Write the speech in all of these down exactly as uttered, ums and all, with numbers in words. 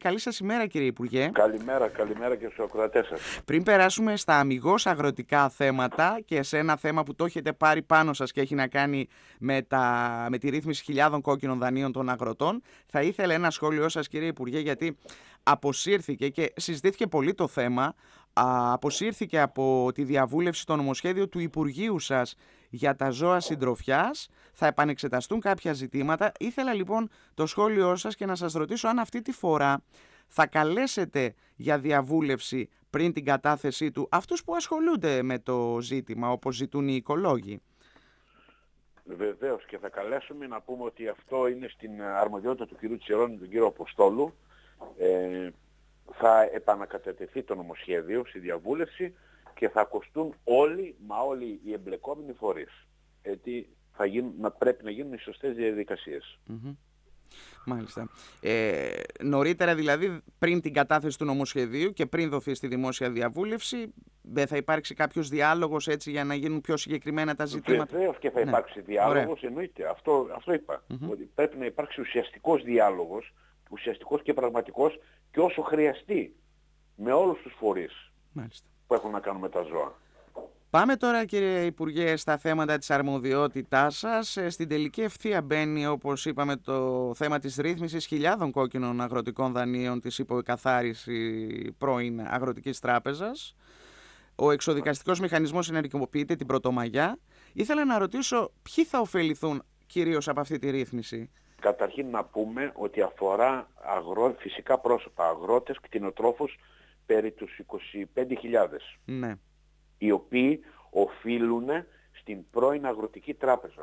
Καλή σας ημέρα, κύριε Υπουργέ. Καλημέρα, καλημέρα και στους ακροατές σας. Πριν περάσουμε στα αμιγώς αγροτικά θέματα και σε ένα θέμα που το έχετε πάρει πάνω σας και έχει να κάνει με, τα, με τη ρύθμιση χιλιάδων κόκκινων δανείων των αγροτών, θα ήθελα ένα σχόλιο σας, κύριε Υπουργέ, γιατί αποσύρθηκε και συζητήθηκε πολύ το θέμα, α, αποσύρθηκε από τη διαβούλευση το νομοσχέδιο του Υπουργείου σας για τα ζώα συντροφιάς. Θα επανεξεταστούν κάποια ζητήματα. Ήθελα λοιπόν το σχόλιο σας και να σας ρωτήσω αν αυτή τη φορά θα καλέσετε για διαβούλευση πριν την κατάθεσή του αυτούς που ασχολούνται με το ζήτημα, όπως ζητούν οι οικολόγοι. Βεβαίως, και θα καλέσουμε να πούμε ότι αυτό είναι στην αρμοδιότητα του κυρίου Τσιρόνη, του κύριου Αποστόλου. Ε, θα επανακατατεθεί το νομοσχέδιο στη διαβούλευση και θα ακουστούν όλοι, μα όλοι οι εμπλεκόμενοι φορείς. Γιατί θα γίνουν, να πρέπει να γίνουν οι σωστές διαδικασίες. Mm-hmm. Μάλιστα. Ε, νωρίτερα δηλαδή, πριν την κατάθεση του νομοσχεδίου και πριν δοθεί στη δημόσια διαβούλευση, δεν θα υπάρξει κάποιος διάλογος έτσι για να γίνουν πιο συγκεκριμένα τα ζητήματα? Βεβαίως και θα ναι. υπάρξει διάλογος, εννοείται. Αυτό, αυτό είπα. Mm-hmm. Ότι πρέπει να υπάρξει ουσιαστικός διάλογος, ουσιαστικός και πραγματικός, και όσο χρειαστεί με όλους τους φορείς. Μάλιστα. Που έχουν να κάνουν με τα ζώα. Πάμε τώρα, κύριε Υπουργέ, στα θέματα της αρμοδιότητάς σας. Στην τελική ευθεία μπαίνει, όπως είπαμε, το θέμα της ρύθμισης χιλιάδων κόκκινων αγροτικών δανείων της υποκαθάριση πρώην Αγροτικής Τράπεζας. Ο εξοδικαστικός μηχανισμός ενεργοποιείται την Πρωτομαγιά. Ήθελα να ρωτήσω ποιοι θα ωφεληθούν κυρίως από αυτή τη ρύθμιση. Καταρχήν να πούμε ότι αφορά αγρό... φυσικά πρόσωπα, αγρότες, κτηνοτρόφους, περί τους είκοσι πέντε χιλιάδες. Ναι. Οι οποίοι οφείλουν στην πρώην Αγροτική Τράπεζα.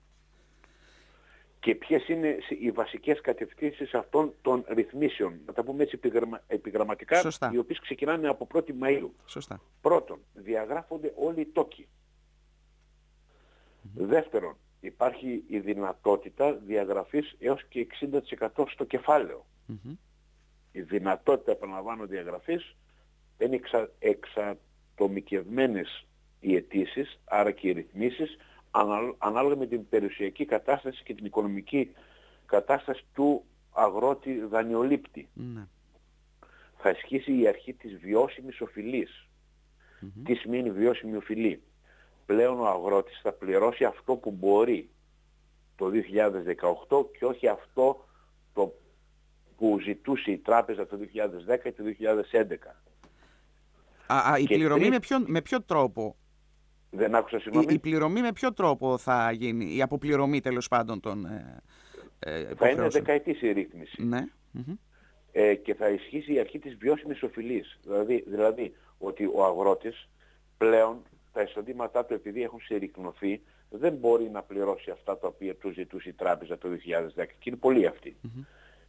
Και ποιες είναι οι βασικές κατευθύνσεις αυτών των ρυθμίσεων, να τα πούμε έτσι επιγραμμα... επιγραμματικά, Σωστά. Οι οποίες ξεκινάνε από πρώτη Μαΐου. Σωστά. Πρώτον, διαγράφονται όλοι οι τόκοι. Mm-hmm. Δεύτερον, υπάρχει η δυνατότητα διαγραφής έως και εξήντα τοις εκατό στο κεφάλαιο. Mm-hmm. Η δυνατότητα, επαναλαμβάνω, διαγραφής είναι εξα... εξατομικευμένες οι αιτήσεις, άρα και οι ρυθμίσεις, ανάλογα με την περιουσιακή κατάσταση και την οικονομική κατάσταση του αγρότη δανειολήπτη. Mm-hmm. Θα ισχύσει η αρχή της βιώσιμης οφειλής. Mm-hmm. Τι σημαίνει βιώσιμη οφειλή? Πλέον ο αγρότης θα πληρώσει αυτό που μπορεί το δύο χιλιάδες δεκαοκτώ και όχι αυτό το που ζητούσε η τράπεζα το δύο χιλιάδες δέκα και το δύο χιλιάδες έντεκα. Α, α, η και πληρωμή τρί... με, ποιο, με ποιο τρόπο? Δεν άκουσα, συγγνώμη. Η, η πληρωμή με ποιο τρόπο θα γίνει, η αποπληρωμή τέλος πάντων των ε, ε, θα είναι δεκαετής η ρύθμιση. Ναι. Mm-hmm. Ε, και θα ισχύσει η αρχή της βιώσιμης οφειλής. Δηλαδή, δηλαδή ότι ο αγρότης πλέον τα εισοδήματά του, επειδή έχουν συρρυκνωθεί, δεν μπορεί να πληρώσει αυτά τα οποία του ζητούσε η τράπεζα το δύο χιλιάδες δέκα. Και είναι πολλοί αυτοί. Mm-hmm.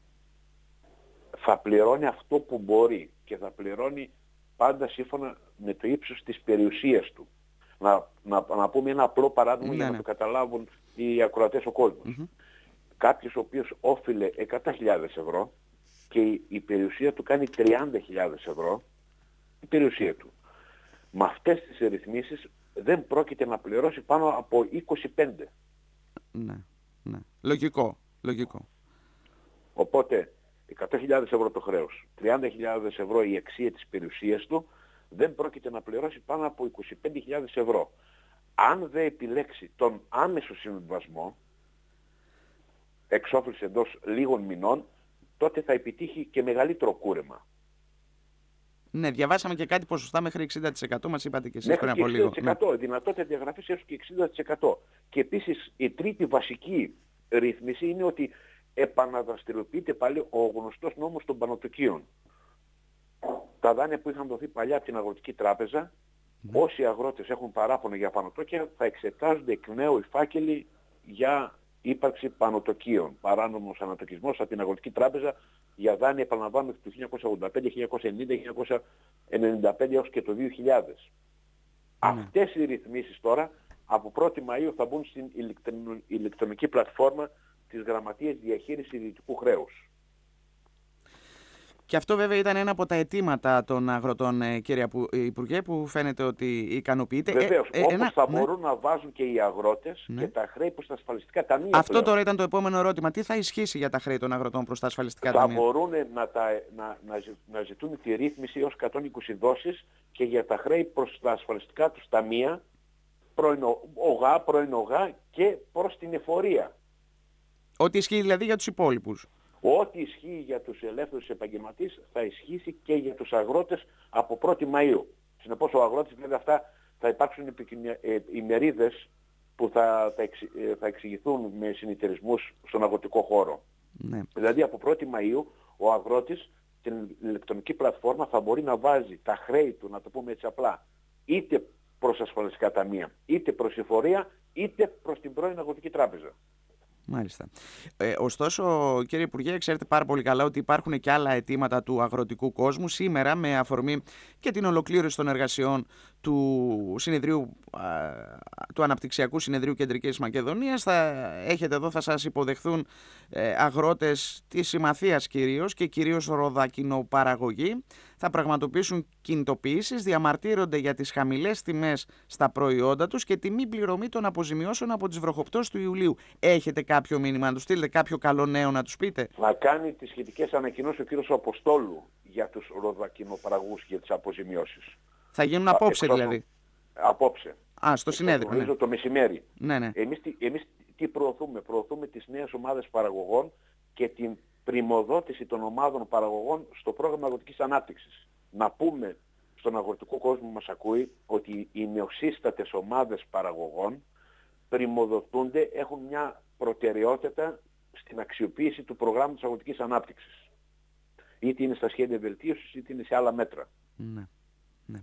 Θα πληρώνει αυτό που μπορεί και θα πληρώνει πάντα σύμφωνα με το ύψος της περιουσίας του. Να, να, να πούμε ένα απλό παράδειγμα ναι, για ναι. να το καταλάβουν οι ακροατές, ο κόσμος. Mm-hmm. Κάποιος ο οποίος όφιλε εκατό χιλιάδες ευρώ και η, η περιουσία του κάνει τριάντα χιλιάδες ευρώ, η περιουσία του. Με αυτές τις ρυθμίσεις δεν πρόκειται να πληρώσει πάνω από είκοσι πέντε. Ναι, ναι. Λογικό, λογικό. Οπότε εκατό χιλιάδες ευρώ το χρέος, τριάντα χιλιάδες ευρώ η αξία της περιουσίας του, δεν πρόκειται να πληρώσει πάνω από είκοσι πέντε χιλιάδες ευρώ. Αν δεν επιλέξει τον άμεσο συμβιβασμό, εξόφληση εντός λίγων μηνών, τότε θα επιτύχει και μεγαλύτερο κούρεμα. Ναι, διαβάσαμε και κάτι ποσοστά μέχρι εξήντα τοις εκατό, μας είπατε και εσείς μέχρι πριν από λίγο. εξήντα τοις εκατό, ναι. Δυνατότητα διαγραφής έως και εξήντα τοις εκατό. Και επίσης η τρίτη βασική ρύθμιση είναι ότι επαναδραστηριοποιείται πάλι ο γνωστός νόμος των πανωτοκίων. Τα δάνεια που είχαν δοθεί παλιά από την Αγροτική Τράπεζα, ναι. Όσοι αγρότες έχουν παράπονο για πανωτόκια θα εξετάζονται εκ νέου οι φάκελοι για ύπαρξη πανωτοκίων. Παράνομος ανατοκισμός από την Αγροτική Τράπεζα για δάνεια, επαναλαμβάνω, του χίλια εννιακόσια ογδόντα πέντε, χίλια εννιακόσια ενενήντα, χίλια εννιακόσια ενενήντα πέντε έως και το δύο χιλιάδες. Ναι. Αυτές οι ρυθμίσεις τώρα από πρώτη Μαΐου θα μπουν στην ηλεκτρονική πλατφόρμα της Γραμματείας Διαχείρισης Ιδιωτικού Χρέους. Και Και αυτό βέβαια ήταν ένα από τα αιτήματα των αγροτών, ε, κύριε Υπουργέ, που φαίνεται ότι ικανοποιείται. Βεβαίως, ε, ε, όπως ένα, θα ναι. μπορούν να βάζουν και οι αγρότες Ναι. και τα χρέη προς τα ασφαλιστικά ταμεία. Αυτό πλέον. τώρα ήταν το επόμενο ερώτημα. Τι θα ισχύσει για τα χρέη των αγροτών προς τα ασφαλιστικά θα ταμεία? μπορούν να, τα, να, να, να ζητούν τη ρύθμιση έως εκατόν είκοσι δόσεις και για τα χρέη προς τα ασφαλιστικά τους ταμεία, πρώην ΟΓΑ, πρώην ΟΓΑ και προς την εφορία. Ό,τι ισχύει δηλαδή για τους υπόλοιπους. Ό,τι ισχύει για τους ελεύθερους επαγγελματίες θα ισχύσει και για τους αγρότες από πρώτη Μαΐου. Συνεπώς ο αγρότης, βέβαια αυτά θα υπάρξουν ημερίδες που θα, θα, εξ, θα εξηγηθούν με συνεταιρισμούς στον αγροτικό χώρο. Ναι. Δηλαδή από πρώτη Μαΐου ο αγρότης την ηλεκτρονική πλατφόρμα θα μπορεί να βάζει τα χρέη του, να το πούμε έτσι απλά, είτε προς ασφαλιστικά ταμεία, είτε προς εφορία, είτε προς την πρώην αγροτική τράπεζα. Μάλιστα. Ε, ωστόσο, κύριε Υπουργέ, ξέρετε πάρα πολύ καλά ότι υπάρχουν και άλλα αιτήματα του αγροτικού κόσμου. Σήμερα, με αφορμή και την ολοκλήρωση των εργασιών του, συνεδρίου, α, του Αναπτυξιακού Συνεδρίου Κεντρικής Μακεδονίας, θα έχετε εδώ, θα σας υποδεχθούν ε, αγρότες της Συμμαθίας κυρίως και κυρίως ροδακινοπαραγωγή. Θα πραγματοποιήσουν κινητοποιήσεις, διαμαρτύρονται για τις χαμηλές τιμές στα προϊόντα τους και τη μη πληρωμή των αποζημιώσεων από τις βροχοπτώσεις του Ιουλίου. Έχετε κάποιο μήνυμα να τους στείλετε, κάποιο καλό νέο να τους πείτε? Να κάνει τις σχετικές ανακοινώσεις ο κύριος Αποστόλου για τους ροδακινοπαραγωγούς και τις αποζημιώσεις. Θα γίνουν απόψε Εξώσου, δηλαδή? Απόψε. Α, στο συνέδριο. Νομίζω Ναι. το μεσημέρι. Ναι, ναι. Εμείς, εμείς τι προωθούμε? Προωθούμε τις νέες ομάδες παραγωγών και την πριμοδότηση των ομάδων παραγωγών στο πρόγραμμα αγροτικής ανάπτυξης. Να πούμε στον αγροτικό κόσμο που μας ακούει ότι οι νεοσύστατες ομάδες παραγωγών πριμοδοτούνται, έχουν μια προτεραιότητα στην αξιοποίηση του προγράμματος αγροτικής ανάπτυξης. Είτε είναι στα σχέδια βελτίωσης, είτε είναι σε άλλα μέτρα. Ναι, ναι.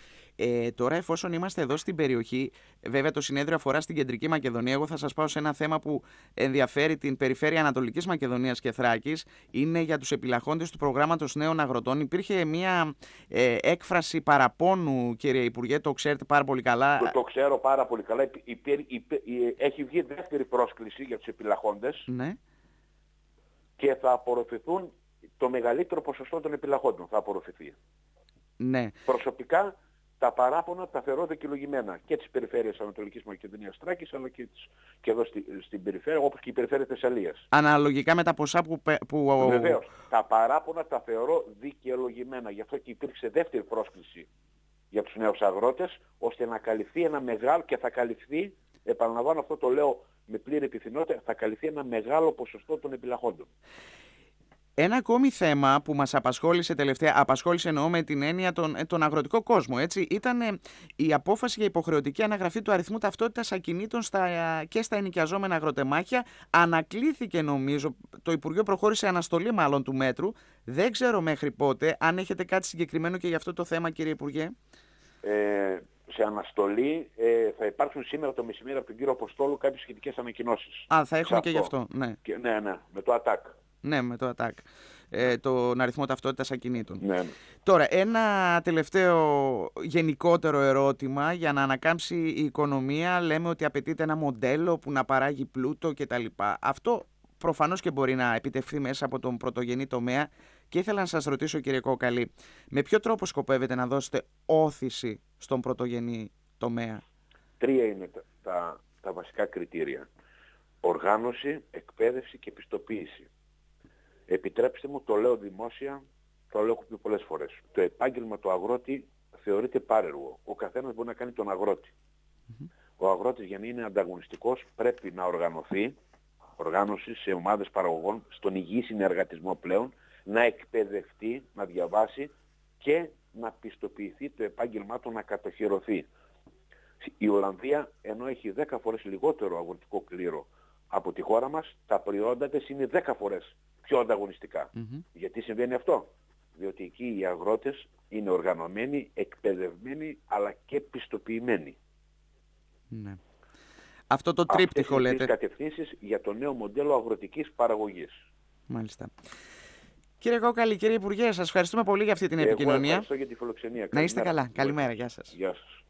Ε, τώρα, εφόσον είμαστε εδώ στην περιοχή, βέβαια το συνέδριο αφορά στην Κεντρική Μακεδονία. Εγώ θα σας πάω σε ένα θέμα που ενδιαφέρει την περιφέρεια Ανατολικής Μακεδονίας και Θράκης. Είναι για τους επιλαχόντες του προγράμματος νέων αγροτών. Υπήρχε μια ε, έκφραση παραπώνου, κύριε Υπουργέ, το ξέρετε πάρα πολύ καλά. Το, το ξέρω πάρα πολύ καλά. Υπήρ, υπήρ, έχει βγει δεύτερη πρόσκληση για τους επιλαχόντες, ναι, και θα απορροφηθούν το μεγαλύτερο ποσοστό των επιλαχόντων. Θα απορροφηθεί. Ναι. Προσωπικά τα παράπονα τα θεωρώ δικαιολογημένα και της περιφέρειας Ανατολικής Μακεδονίας Θράκης, αλλά και, της, και εδώ στη, στην περιφέρεια, όπως και η περιφέρεια Θεσσαλίας. Αναλογικά με τα ποσά που... που... Βεβαίως. Τα παράπονα τα θεωρώ δικαιολογημένα. Γι' αυτό και υπήρξε δεύτερη πρόσκληση για τους νέους αγρότες, ώστε να καλυφθεί ένα μεγάλο, και θα καλυφθεί, επαναλαμβάνω αυτό το λέω με πλήρη επιθυμότητα, θα καλυφθεί ένα μεγάλο ποσοστό των επιλαχόντων. Ένα ακόμη θέμα που μας απασχόλησε τελευταία, απασχόλησε εννοώ με την έννοια τον, τον αγροτικό κόσμο, έτσι, ήταν ε, η απόφαση για υποχρεωτική αναγραφή του αριθμού ταυτότητας ακινήτων στα, και στα ενοικιαζόμενα αγροτεμάχια. Ανακλήθηκε, νομίζω, το Υπουργείο προχώρησε αναστολή μάλλον του μέτρου. Δεν ξέρω μέχρι πότε, αν έχετε κάτι συγκεκριμένο και για αυτό το θέμα, κύριε Υπουργέ. Ε, σε αναστολή ε, θα υπάρξουν σήμερα το μεσημέρι από τον κύριο Αποστόλου κάποιες σχετικές ανακοινώσεις. Α, θα έχουμε και γι' αυτό, ναι. Και, ναι, ναι, με το ΑΤΑΚ. Ναι, με το ΑΤΑΚ. Ε, τον αριθμό ταυτότητας ακινήτων. Ναι. Τώρα, ένα τελευταίο γενικότερο ερώτημα για να ανακάμψει η οικονομία. Λέμε ότι απαιτείται ένα μοντέλο που να παράγει πλούτο κτλ. Αυτό προφανώς και μπορεί να επιτευχθεί μέσα από τον πρωτογενή τομέα. Και ήθελα να σας ρωτήσω, κύριε Κόκαλη, με ποιο τρόπο σκοπεύετε να δώσετε όθηση στον πρωτογενή τομέα? Τρία είναι τα, τα, τα βασικά κριτήρια. Οργάνωση, εκπαίδευση και πιστοποίηση. Επιτρέψτε μου, το λέω δημόσια, το λέω πει πολλές φορές. Το επάγγελμα του αγρότη θεωρείται πάρεργο. Ο καθένας μπορεί να κάνει τον αγρότη. Mm-hmm. Ο αγρότης, για να είναι ανταγωνιστικός, πρέπει να οργανωθεί, οργάνωση σε ομάδες παραγωγών, στον υγιή συνεργατισμό πλέον, να εκπαιδευτεί, να διαβάσει και να πιστοποιηθεί το επάγγελμά του, να κατοχυρωθεί. Η Ολλανδία, ενώ έχει δέκα φορές λιγότερο αγροτικό κλήρο από τη χώρα μας, τα προϊόντα της είναι δέκα φορές πιο ανταγωνιστικά. Mm-hmm. Γιατί συμβαίνει αυτό? Διότι εκεί οι αγρότες είναι οργανωμένοι, εκπαιδευμένοι, αλλά και πιστοποιημένοι. Ναι. Αυτό το τρίπτυχο λέτε. Αυτές είναι τις κατευθύνσεις για το νέο μοντέλο αγροτικής παραγωγής. Μάλιστα. Κύριε Κόκαλη, κύριε Υπουργέ, σας ευχαριστούμε πολύ για αυτή την Εγώ επικοινωνία. ευχαριστώ για τη φιλοξενία. Να είστε καλά. Καλημέρα. Γεια σας. Γεια σας.